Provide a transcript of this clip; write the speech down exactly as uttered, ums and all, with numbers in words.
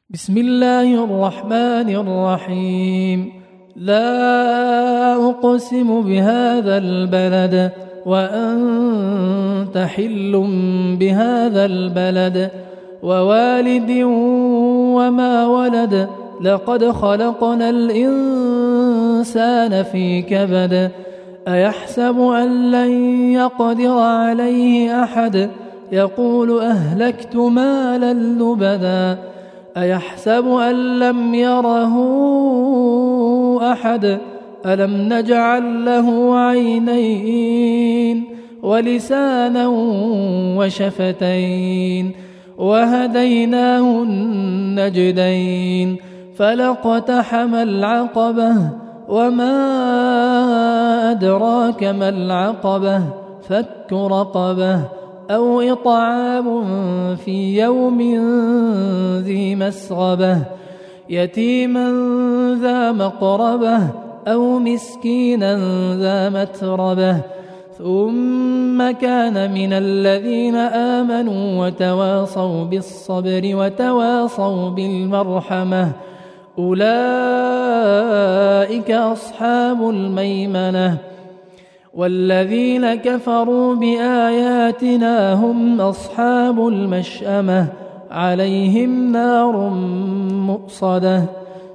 بسم الله الرحمن الرحيم. لا أقسم بهذا البلد وأنت حل بهذا البلد ووالد وما ولد لقد خلقنا الإنسان في كبد أيحسب أن لن يقدر عليه أحد يقول أهلكت مالا لبدا أيحسب أن لم يره أحد ألم نجعل له عينين ولسانا وشفتين وهديناه النجدين فلاقتحم العقبة وما أدراك ما العقبة فك رقبة أو إطعام في يوم ذي مسغبة يتيما ذا مقربة أو مسكينا ذا متربة ثم كان من الذين آمنوا وتواصوا بالصبر وتواصوا بالمرحمة أولئك أصحاب الميمنة والذين كفروا بآياتنا هم أصحاب المشأمة عليهم نار مؤصدة